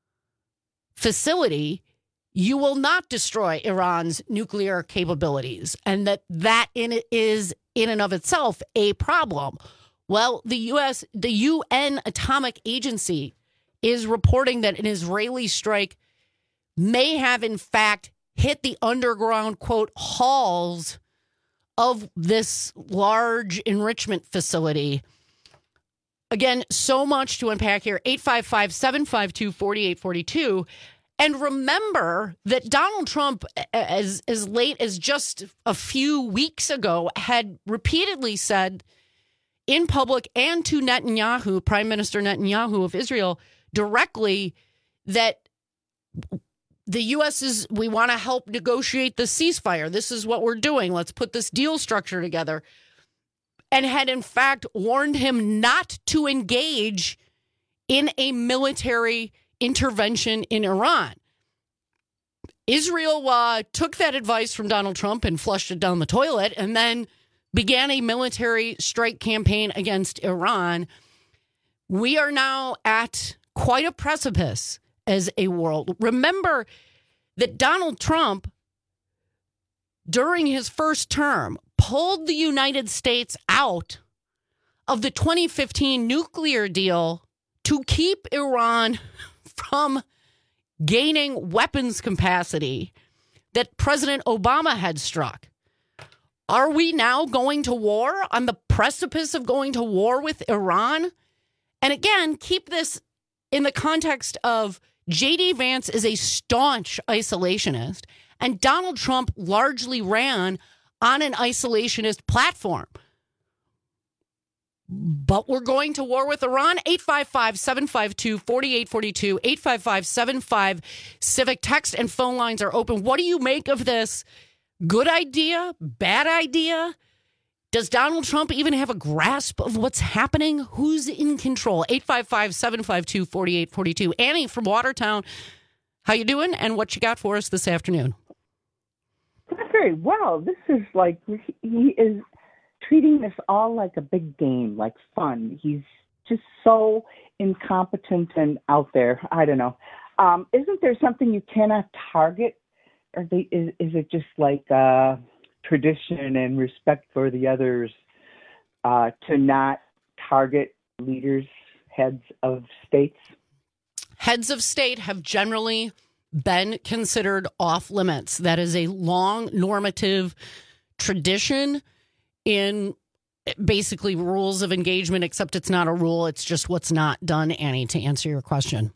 facility, you will not destroy Iran's nuclear capabilities. And that that in it is in and of itself a problem. Well, the U S, the U N Atomic Agency is reporting that an Israeli strike may have in fact hit the underground, quote, halls of this large enrichment facility. Again, so much to unpack here. eight five five, seven five two, four eight four two. And remember that Donald Trump, as, as late as just a few weeks ago, had repeatedly said in public and to Netanyahu, Prime Minister Netanyahu of Israel, directly that the U S is, we want to help negotiate the ceasefire. This is what we're doing. Let's put this deal structure together. And had in fact warned him not to engage in a military intervention in Iran. Israel uh, took that advice from Donald Trump and flushed it down the toilet and then began a military strike campaign against Iran. We are now at quite a precipice as a world. Remember that Donald Trump, during his first term, pulled the United States out of the twenty fifteen nuclear deal to keep Iran from gaining weapons capacity that President Obama had struck. Are we now going to war, on the precipice of going to war with Iran? And again, keep this in the context of J D Vance is a staunch isolationist, and Donald Trump largely ran on an isolationist platform. But we're going to war with Iran. eight five five, seven five two, four eight four two, eight five five, seven five Civic. Text and phone lines are open. What do you make of this? Good idea? Bad idea? Does Donald Trump even have a grasp of what's happening? Who's in control? eight five five, seven five two, four eight four two. Annie from Watertown, how you doing? And what you got for us this afternoon? Not very well. This is like, he is treating this all like a big game, like fun. He's just so incompetent and out there. I don't know. Um, isn't there something you cannot target? Or they, is, is it just like uh, tradition and respect for the others uh, to not target leaders, heads of states? Heads of state have generally been considered off limits. That is a long normative tradition in basically rules of engagement, except it's not a rule. It's just what's not done, Annie, to answer your question.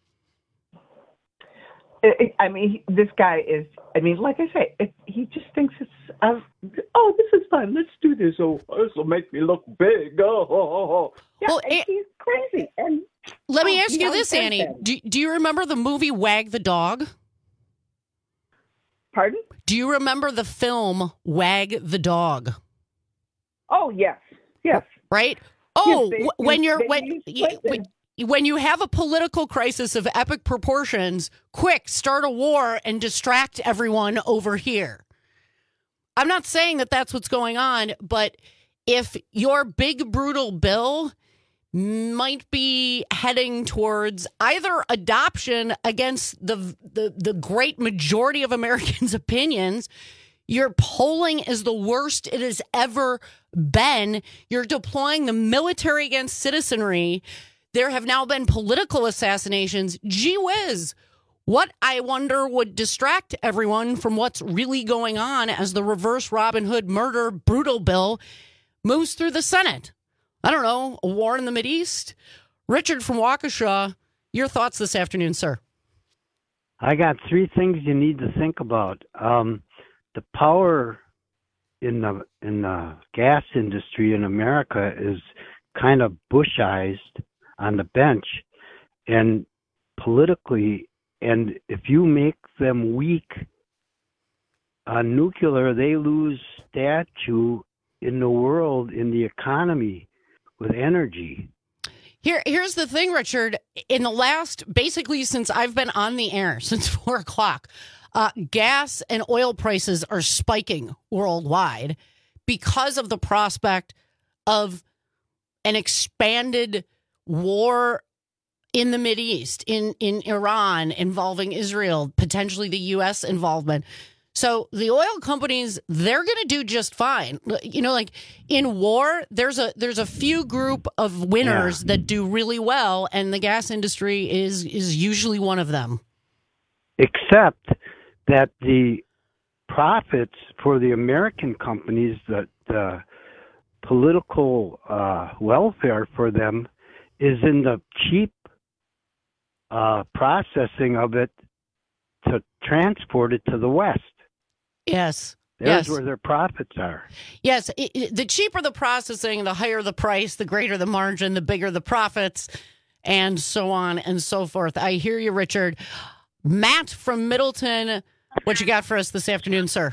It, I mean, this guy is, I mean, like I say, it, he just thinks it's, uh, oh, this is fun. Let's do this. Oh, this will make me look big. Oh, oh, oh. Yeah, well, and he's crazy. And let me oh, ask you, you know, this, Annie. Do, do you remember the movie Wag the Dog? Pardon? Do you remember the film Wag the Dog? Oh, yes. Yes. Right? Oh, yes, they, when they, you're, they when, when, when you have a political crisis of epic proportions, quick, start a war and distract everyone over here. I'm not saying that that's what's going on, but if your big, brutal bill might be heading towards either adoption against the, the, the great majority of Americans' opinions. Your polling is the worst it has ever been. You're deploying the military against citizenry. There have now been political assassinations. Gee whiz. What, I wonder, would distract everyone from what's really going on as the reverse Robin Hood murder brutal bill moves through the Senate? I don't know, a war in the Mideast? Richard from Waukesha, your thoughts this afternoon, sir? I got three things you need to think about. Um, the power in the in the gas industry in America is kind of Bushized on the bench, and politically, and if you make them weak on nuclear, they lose stature in the world, in the economy, with energy. Here, here's the thing, Richard. In the last, basically since I've been on the air, since four o'clock, uh, gas and oil prices are spiking worldwide because of the prospect of an expanded war in the Mideast, in, in Iran, involving Israel, potentially the U S involvement. So the oil companies, they're going to do just fine. You know, like in war, there's a there's a few group of winners yeah. that do really well, and the gas industry is is usually one of them. Except that the profits for the American companies, that the political uh, welfare for them is in the cheap uh, processing of it to transport it to the West. Yes. There's yes. where their profits are. Yes. It, it, the cheaper the processing, the higher the price, the greater the margin, the bigger the profits, and so on and so forth. I hear you, Richard. Matt from Middleton, what you got for us this afternoon, sir?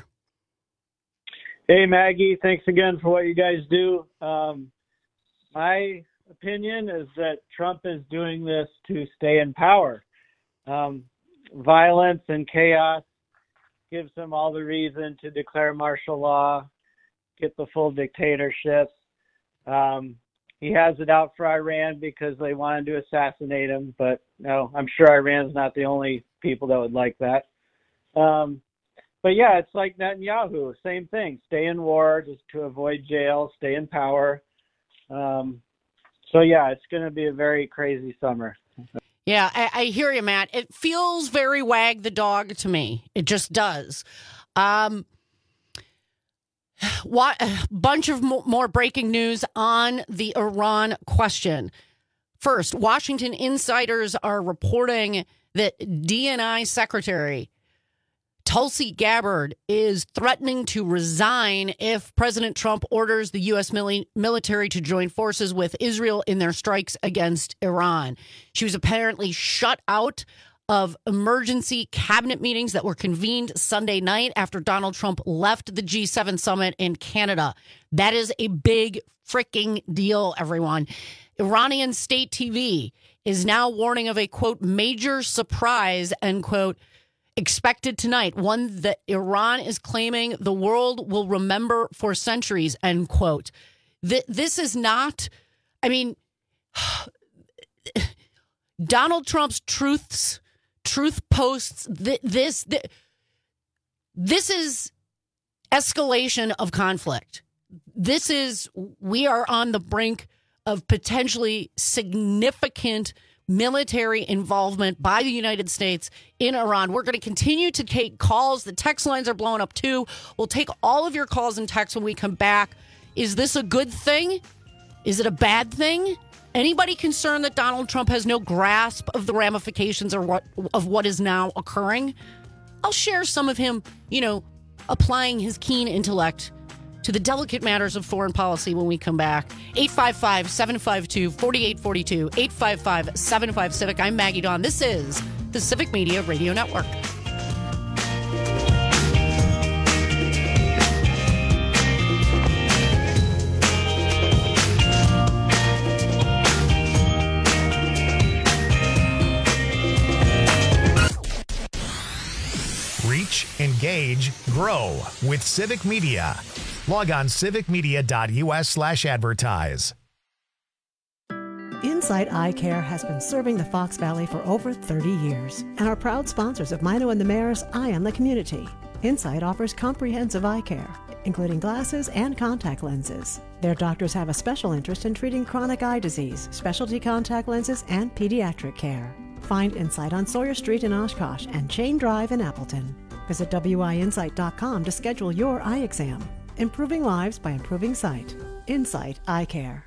Hey, Maggie. Thanks again for what you guys do. Um, my opinion is that Trump is doing this to stay in power. Um, violence and chaos gives him all the reason to declare martial law, get the full dictatorship. Um, he has it out for Iran because they wanted to assassinate him, but no, I'm sure Iran's not the only people that would like that. Um, but yeah, it's like Netanyahu, same thing. Stay in war just to avoid jail, stay in power. Um, so yeah, it's going to be a very crazy summer. Yeah, I, I hear you, Matt. It feels very wag the dog to me. It just does. Um, what, a bunch of more breaking news on the Iran question. First, Washington insiders are reporting that D N I Secretary Tulsi Gabbard is threatening to resign if President Trump orders the U S mili- military to join forces with Israel in their strikes against Iran. She was apparently shut out of emergency cabinet meetings that were convened Sunday night after Donald Trump left the G seven summit in Canada. That is a big freaking deal, everyone. Iranian state T V is now warning of a, quote, major surprise, end quote, expected tonight, one that Iran is claiming the world will remember for centuries, end quote. Th- this is not, I mean, Donald Trump's truths, truth posts, th- this, th- this is escalation of conflict. This is, we are on the brink of potentially significant military involvement by the United States in Iran. We're going to continue to take calls. The text lines are blowing up too. We'll take all of your calls and texts when we come back. Is this a good thing? Is it a bad thing? Anybody concerned that Donald Trump has no grasp of the ramifications or what of what is now occurring? I'll share some of him, you know, applying his keen intellect to the delicate matters of foreign policy when we come back. eight five five, seven five two, four eight four two, eight five five, seven five Civic. I'm Maggie Dawn. This is the Civic Media Radio Network. Reach, engage, grow with Civic Media. Log on civicmedia.us slash advertise. Insight Eye Care has been serving the Fox Valley for over thirty years and are proud sponsors of Mino and the Mayor's Eye on the Community. Insight offers comprehensive eye care, including glasses and contact lenses. Their doctors have a special interest in treating chronic eye disease, specialty contact lenses, and pediatric care. Find Insight on Sawyer Street in Oshkosh and Chain Drive in Appleton. Visit W I insight dot com to schedule your eye exam. Improving lives by improving sight. Insight Eye Care.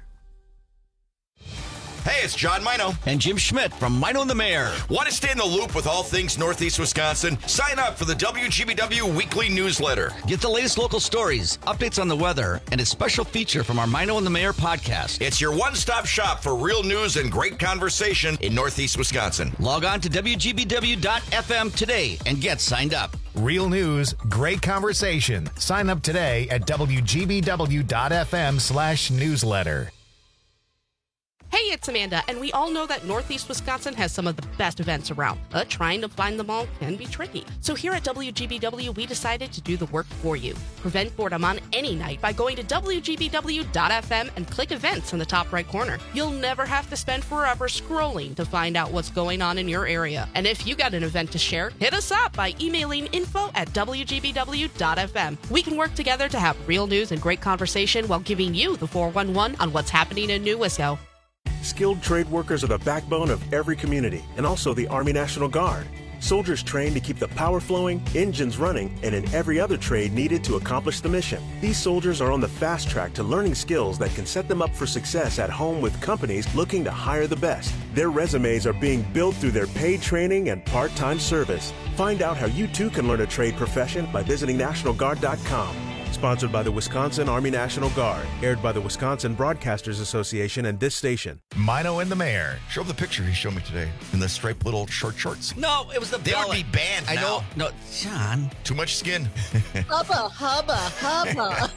Hey, it's John Mino. And Jim Schmidt from Mino and the Mayor. Want to stay in the loop with all things Northeast Wisconsin? Sign up for the W G B W weekly newsletter. Get the latest local stories, updates on the weather, and a special feature from our Mino and the Mayor podcast. It's your one-stop shop for real news and great conversation in Northeast Wisconsin. Log on to W G B W dot F M today and get signed up. Real news, great conversation. Sign up today at W G B W dot F M slash newsletter. Hey, it's Amanda, and we all know that Northeast Wisconsin has some of the best events around, but trying to find them all can be tricky. So here at W G B W, we decided to do the work for you. Prevent boredom on any night by going to W G B W dot F M and click events in the top right corner. You'll never have to spend forever scrolling to find out what's going on in your area. And if you got an event to share, hit us up by emailing info at W G B W dot F M. We can work together to have real news and great conversation while giving you the four one one on what's happening in New Wisco. Skilled trade workers are the backbone of every community and also the Army National Guard. Soldiers trained to keep the power flowing, engines running, and in every other trade needed to accomplish the mission. These soldiers are on the fast track to learning skills that can set them up for success at home with companies looking to hire the best. Their resumes are being built through their paid training and part-time service. Find out how you too can learn a trade profession by visiting National Guard dot com. Sponsored by the Wisconsin Army National Guard. Aired by the Wisconsin Broadcasters Association and this station. Mino and the Mayor. Show the picture he showed me today in the striped little short shorts. No, it was the They belly. would be banned I now. know. No, John. Too much skin. Hubba, hubba, hubba.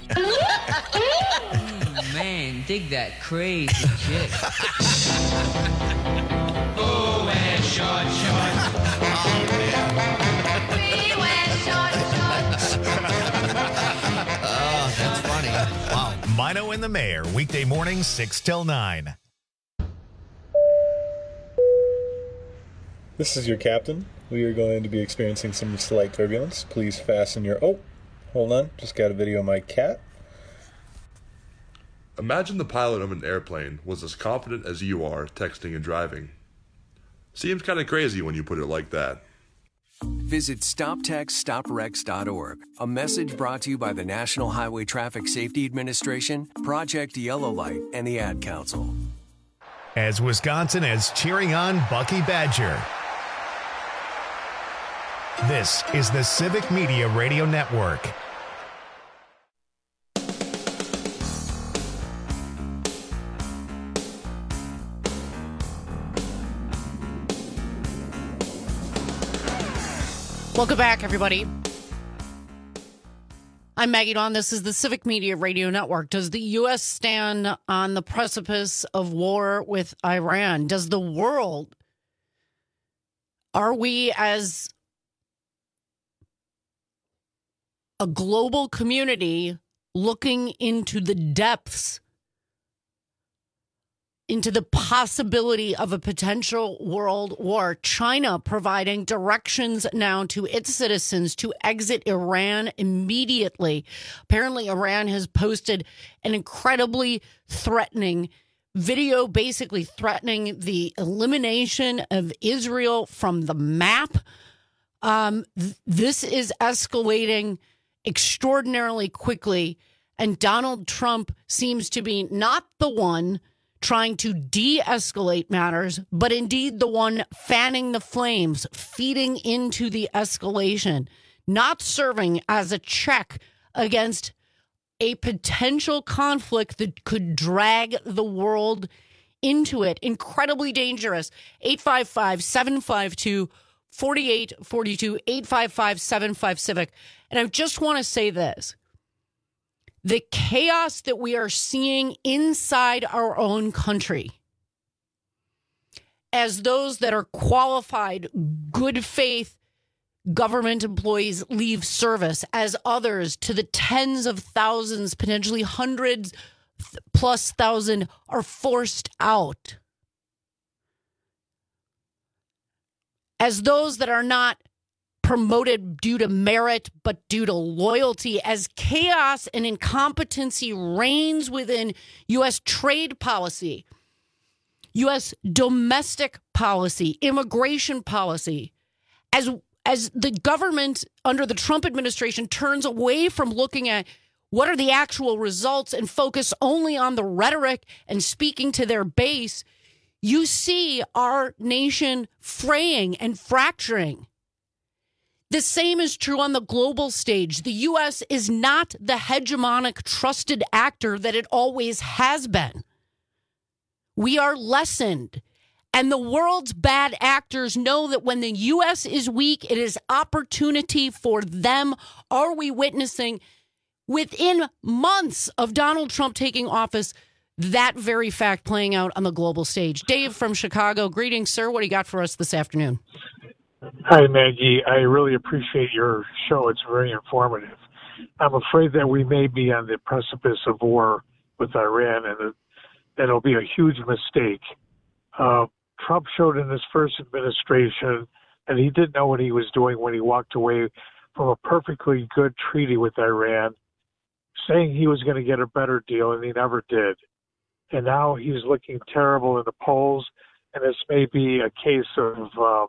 Mm, man, dig that crazy chick. Oh, wear short shorts. Oh, man. We wear short shorts. Oh, that's funny. Wow. Mino and the Mayor, weekday mornings, six till nine. This is your captain. We are going to be experiencing some slight turbulence. Please fasten your... Oh, hold on. Just got a video of my cat. Imagine the pilot of an airplane was as confident as you are texting and driving. Seems kind of crazy when you put it like that. Visit stop text stop wrecks dot org. A message brought to you by the National Highway Traffic Safety Administration, Project Yellow Light, and the Ad Council. As Wisconsin is cheering on Bucky Badger. This is the Civic Media Radio Network. Welcome back, everybody. I'm Maggie Dawn. This is the Civic Media Radio Network. Does the U S stand on the precipice of war with Iran? Does the world, are we as a global community looking into the depths, into the possibility of a potential world war? China providing directions now to its citizens to exit Iran immediately. Apparently, Iran has posted an incredibly threatening video, basically threatening the elimination of Israel from the map. Um, th- this is escalating extraordinarily quickly, and Donald Trump seems to be not the one trying to de-escalate matters, but indeed the one fanning the flames, feeding into the escalation, not serving as a check against a potential conflict that could drag the world into it. Incredibly dangerous. eight five five, seven five two, four eight four two, eight five five, seven five Civic. And I just want to say this. The chaos that we are seeing inside our own country, as those that are qualified, good faith government employees leave service, as others, to the tens of thousands, potentially hundreds plus thousand, are forced out. As those that are not promoted due to merit, but due to loyalty, as chaos and incompetency reigns within U S trade policy, U S domestic policy, immigration policy, as as the government under the Trump administration turns away from looking at what are the actual results and focus only on the rhetoric and speaking to their base, you see our nation fraying and fracturing. The same is true on the global stage. The U S is not the hegemonic, trusted actor that it always has been. We are lessened. And the world's bad actors know that when the U S is weak, it is opportunity for them. Are we witnessing, within months of Donald Trump taking office, that very fact playing out on the global stage? Dave from Chicago, greetings, sir. What do you got for us this afternoon? Hi, Maggie. I really appreciate your show. It's very informative. I'm afraid that we may be on the precipice of war with Iran, and that it'll be a huge mistake. Uh, Trump showed in his first administration that he didn't know what he was doing when he walked away from a perfectly good treaty with Iran, saying he was going to get a better deal, and he never did. And now he's looking terrible in the polls, and this may be a case of uh,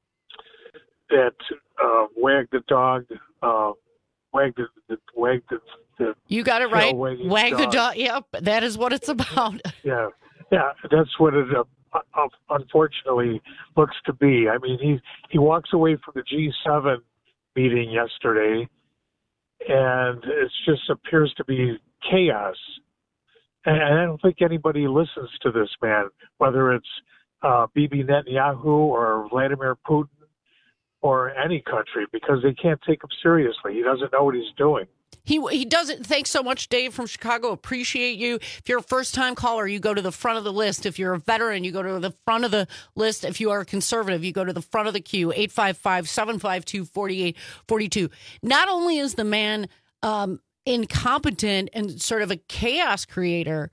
that uh, wag the dog, uh, wag the, the wag the, the you got it right. Wag dog. the dog. Yep, that is what it's about. Yeah, yeah, that's what it uh, unfortunately looks to be. I mean, he he walks away from the G seven meeting yesterday, and it just appears to be chaos. And I don't think anybody listens to this man, whether it's uh, Bibi Netanyahu or Vladimir Putin or any country, because they can't take him seriously. He doesn't know what he's doing. He he doesn't. Thanks so much, Dave from Chicago. Appreciate you. If you're a first-time caller, you go to the front of the list. If you're a veteran, you go to the front of the list. If you are a conservative, you go to the front of the queue, eight five five, seven five two, four eight four two. Not only is the man um, incompetent and sort of a chaos creator,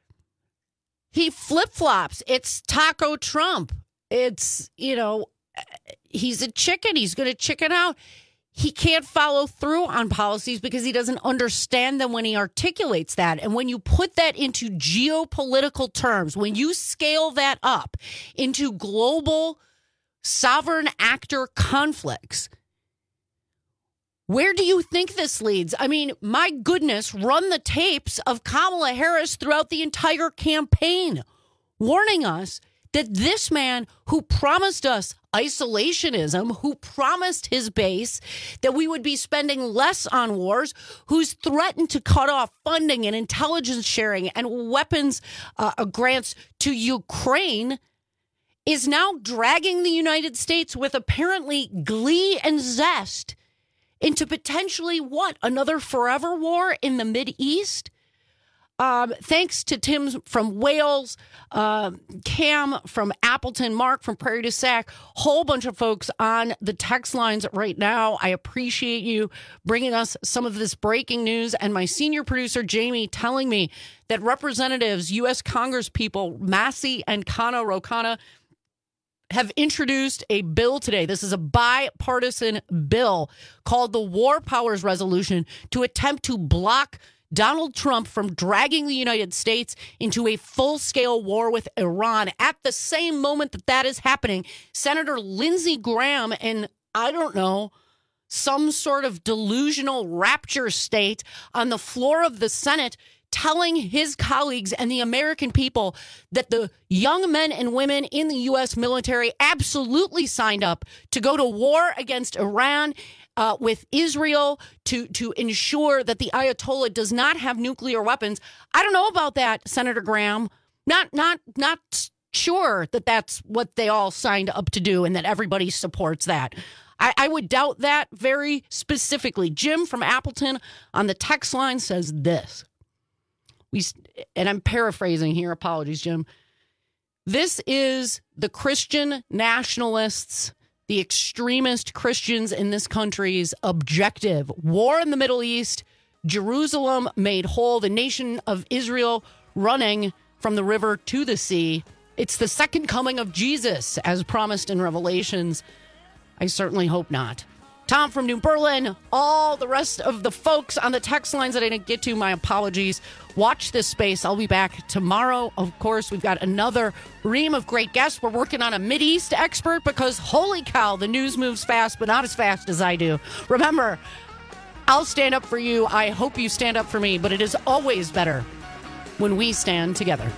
he flip-flops. It's Taco Trump. It's, you know, he's a chicken. He's going to chicken out. He can't follow through on policies because he doesn't understand them when he articulates that. And when you put that into geopolitical terms, when you scale that up into global sovereign actor conflicts, where do you think this leads? I mean, my goodness, run the tapes of Kamala Harris throughout the entire campaign, warning us that this man who promised us isolationism, who promised his base that we would be spending less on wars, who's threatened to cut off funding and intelligence sharing and weapons uh, grants to Ukraine, is now dragging the United States with apparently glee and zest into potentially what? Another forever war in the Mideast? Um, thanks to Tim from Wales, uh, Cam from Appleton, Mark from Prairie du Sac, whole bunch of folks on the text lines right now. I appreciate you bringing us some of this breaking news, and my senior producer, Jamie, telling me that Representatives, U S Congresspeople Massey and Kano Rokana have introduced a bill today. This is a bipartisan bill called the War Powers Resolution to attempt to block Donald Trump from dragging the United States into a full-scale war with Iran. At the same moment that that is happening, Senator Lindsey Graham, in, I don't know, some sort of delusional rapture state on the floor of the Senate, telling his colleagues and the American people that the young men and women in the U S military absolutely signed up to go to war against Iran uh, with Israel to, to ensure that the Ayatollah does not have nuclear weapons. I don't know about that, Senator Graham. Not, not, not sure that that's what they all signed up to do and that everybody supports that. I, I would doubt that very specifically. Jim from Appleton on the text line says this. We, and I'm paraphrasing here. Apologies, Jim. This is the Christian nationalists, the extremist Christians in this country's objective. War in the Middle East, Jerusalem made whole, the nation of Israel running from the river to the sea. It's the second coming of Jesus, as promised in Revelations. I certainly hope not. Tom from New Berlin, all the rest of the folks on the text lines that I didn't get to, my apologies. Watch this space. I'll be back tomorrow. Of course, we've got another ream of great guests. We're working on a Mideast expert because, holy cow, the news moves fast, but not as fast as I do. Remember, I'll stand up for you. I hope you stand up for me, but it is always better when we stand together.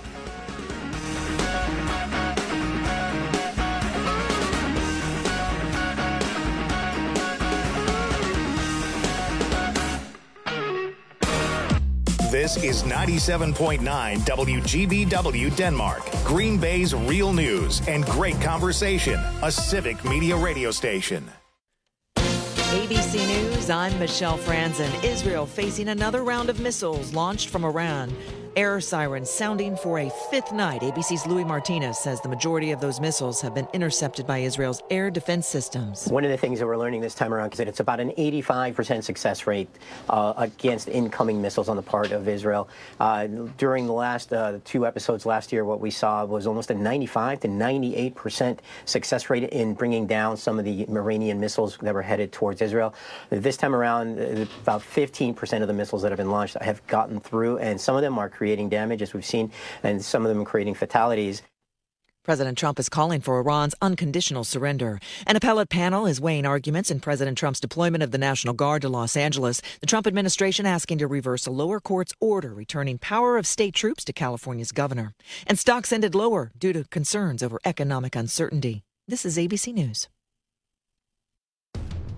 This is ninety-seven point nine W G B W Denmark, Green Bay's real news and great conversation, a civic media radio station. A B C News, I'm Michelle Franzen. Israel facing another round of missiles launched from Iran. Air sirens sounding for a fifth night. A B C's Louis Martinez says the majority of those missiles have been intercepted by Israel's air defense systems. One of the things that we're learning this time around is that it's about an eighty-five percent success rate uh, against incoming missiles on the part of Israel. Uh, during the last uh, two episodes last year, what we saw was almost a ninety-five to ninety-eight percent success rate in bringing down some of the Iranian missiles that were headed towards Israel. This time around, about fifteen percent of the missiles that have been launched have gotten through, and some of them are creating damage, as we've seen, and some of them creating fatalities. President Trump is calling for Iran's unconditional surrender. An appellate panel is weighing arguments in President Trump's deployment of the National Guard to Los Angeles. The Trump administration asking to reverse a lower court's order returning power of state troops to California's governor. And stocks ended lower due to concerns over economic uncertainty. This is A B C News.